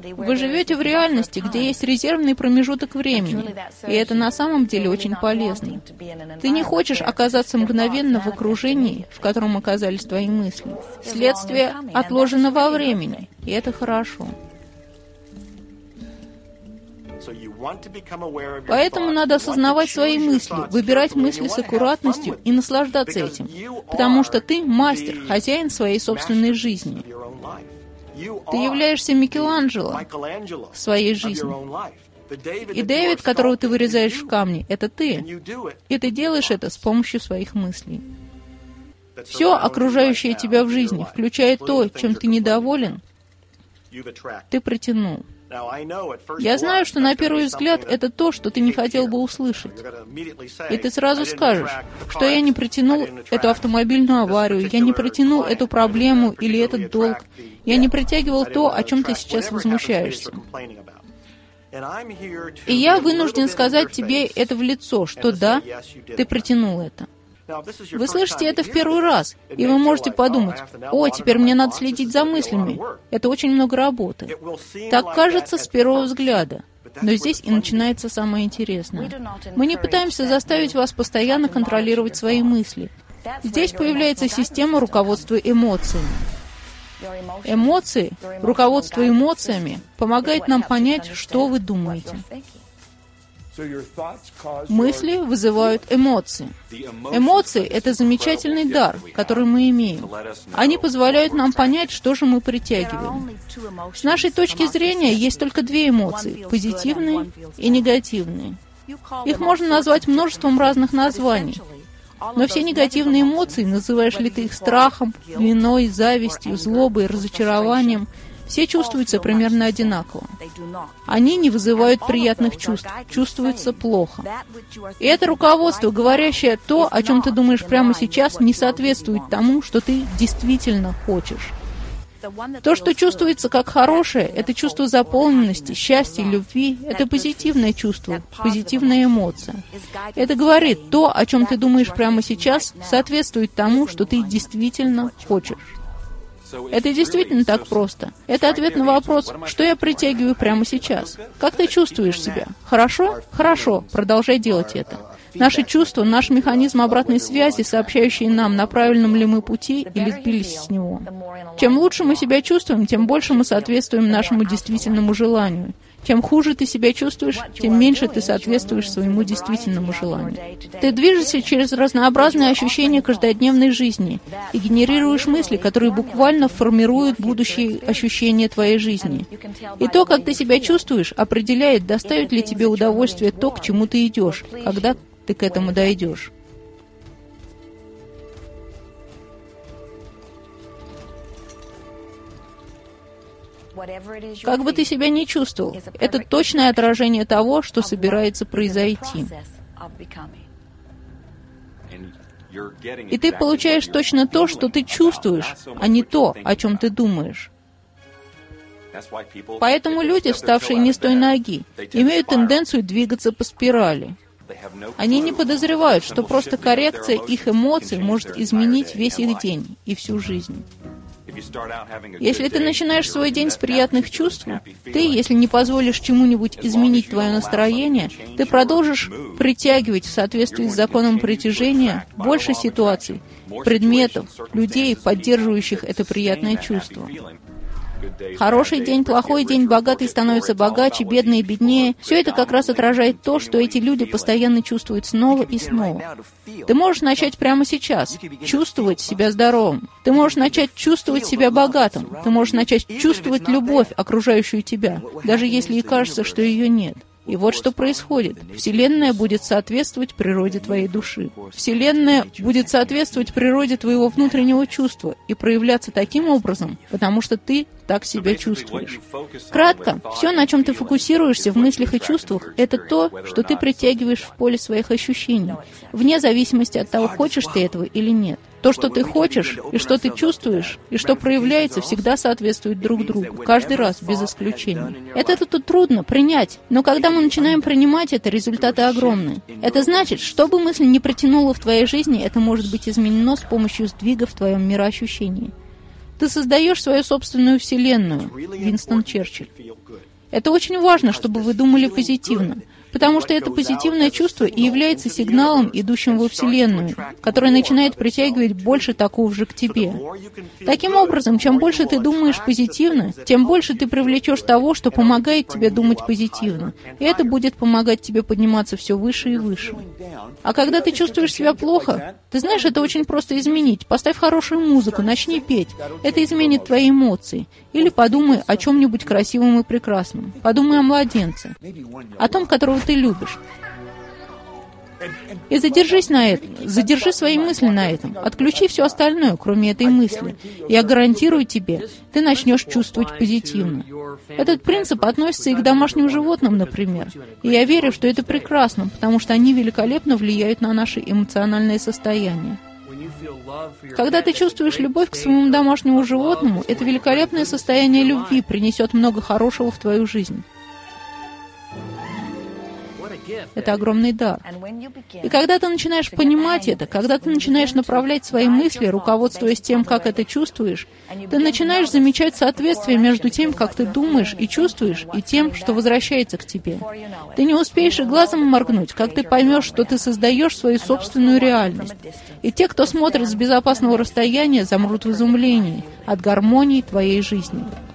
Вы живете в реальности, где есть резервный промежуток времени, и это на самом деле очень полезно. Ты не хочешь оказаться мгновенно в окружении, в котором оказались твои мысли. Следствие отложено во времени, и это хорошо. Поэтому надо осознавать свои мысли, выбирать мысли с аккуратностью и наслаждаться этим, потому что ты мастер, хозяин своей собственной жизни. Ты являешься Микеланджело в своей жизни. И Дэвид, которого ты вырезаешь в камне, это ты. И ты делаешь это с помощью своих мыслей. Все окружающее тебя в жизни, включая то, чем ты недоволен, ты притянул. Я знаю, что на первый взгляд это то, что ты не хотел бы услышать. И ты сразу скажешь, что я не притянул эту автомобильную аварию, я не притянул эту проблему или этот долг, я не притягивал то, о чем ты сейчас возмущаешься. И я вынужден сказать тебе это в лицо, что да, ты притянул это. Вы слышите это в первый раз, и вы можете подумать: «О, теперь мне надо следить за мыслями. Это очень много работы». Так кажется с первого взгляда. Но здесь и начинается самое интересное. Мы не пытаемся заставить вас постоянно контролировать свои мысли. Здесь появляется система руководства эмоциями. Эмоции, руководство эмоциями, помогает нам понять, что вы думаете. Мысли вызывают эмоции. Эмоции — это замечательный дар, который мы имеем. Они позволяют нам понять, что же мы притягиваем. С нашей точки зрения есть только две эмоции — позитивные и негативные. Их можно назвать множеством разных названий. Но все негативные эмоции, называешь ли ты их страхом, виной, завистью, злобой, разочарованием, все чувствуются примерно одинаково. Они не вызывают приятных чувств, чувствуются плохо. И это руководство, говорящее то, о чем ты думаешь прямо сейчас, не соответствует тому, что ты действительно хочешь. То, что чувствуется как хорошее, это чувство заполненности, счастья, любви, это позитивное чувство, позитивная эмоция. Это говорит, то, о чем ты думаешь прямо сейчас, соответствует тому, что ты действительно хочешь. Это действительно так просто. Это ответ на вопрос, что я притягиваю прямо сейчас. Как ты чувствуешь себя? Хорошо? Хорошо. Продолжай делать это. Наши чувства, наш механизм обратной связи, сообщающий нам, на правильном ли мы пути или сбились с него. Чем лучше мы себя чувствуем, тем больше мы соответствуем нашему действительному желанию. Чем хуже ты себя чувствуешь, тем меньше ты соответствуешь своему действительному желанию. Ты движешься через разнообразные ощущения каждодневной жизни и генерируешь мысли, которые буквально формируют будущие ощущения твоей жизни. И то, как ты себя чувствуешь, определяет, доставит ли тебе удовольствие то, к чему ты идешь, когда ты к этому дойдешь. Как бы ты себя ни чувствовал, это точное отражение того, что собирается произойти. И ты получаешь точно то, что ты чувствуешь, а не то, о чем ты думаешь. Поэтому люди, вставшие не с той ноги, имеют тенденцию двигаться по спирали. Они не подозревают, что просто коррекция их эмоций может изменить весь их день и всю жизнь. Если ты начинаешь свой день с приятных чувств, ты, если не позволишь чему-нибудь изменить твое настроение, ты продолжишь притягивать в соответствии с законом притяжения больше ситуаций, предметов, людей, поддерживающих это приятное чувство. Хороший день, плохой день, богатый становится богаче, бедный беднее. Все это как раз отражает то, что эти люди постоянно чувствуют снова и снова. Ты можешь начать прямо сейчас чувствовать себя здоровым. Ты можешь начать чувствовать себя богатым. Ты можешь начать чувствовать любовь, окружающую тебя, даже если и кажется, что ее нет. И вот что происходит. Вселенная будет соответствовать природе твоей души. Вселенная будет соответствовать природе твоего внутреннего чувства и проявляться таким образом, потому что ты так себя чувствуешь. Кратко, все, на чем ты фокусируешься в мыслях и чувствах, это то, что ты притягиваешь в поле своих ощущений, вне зависимости от того, хочешь ты этого или нет. То, что ты хочешь, и что ты чувствуешь, и что проявляется, всегда соответствуют друг другу, каждый раз, без исключения. Это тут трудно принять, но когда мы начинаем принимать это, результаты огромны. Это значит, что бы мысль ни притянула в твоей жизни, это может быть изменено с помощью сдвига в твоем мироощущении. Ты создаешь свою собственную вселенную. Винстон Черчилль. Это очень важно, чтобы вы думали позитивно, потому что это позитивное чувство и является сигналом, идущим во Вселенную, который начинает притягивать больше такого же к тебе. Таким образом, чем больше ты думаешь позитивно, тем больше ты привлечешь того, что помогает тебе думать позитивно, и это будет помогать тебе подниматься все выше и выше. А когда ты чувствуешь себя плохо, ты знаешь, это очень просто изменить. Поставь хорошую музыку, начни петь. Это изменит твои эмоции. Или подумай о чем-нибудь красивом и прекрасном. Подумай о младенце, о том, которого ты любишь. И задержись на этом, задержи свои мысли на этом, отключи все остальное, кроме этой мысли. Я гарантирую тебе, ты начнешь чувствовать позитивно. Этот принцип относится и к домашним животным, например. И я верю, что это прекрасно, потому что они великолепно влияют на наше эмоциональное состояние. Когда ты чувствуешь любовь к своему домашнему животному, это великолепное состояние любви принесет много хорошего в твою жизнь. Это огромный дар. И когда ты начинаешь понимать это, когда ты начинаешь направлять свои мысли, руководствуясь тем, как это чувствуешь, ты начинаешь замечать соответствие между тем, как ты думаешь и чувствуешь, и тем, что возвращается к тебе. Ты не успеешь и глазом моргнуть, как ты поймешь, что ты создаешь свою собственную реальность. И те, кто смотрит с безопасного расстояния, замрут в изумлении от гармонии твоей жизни.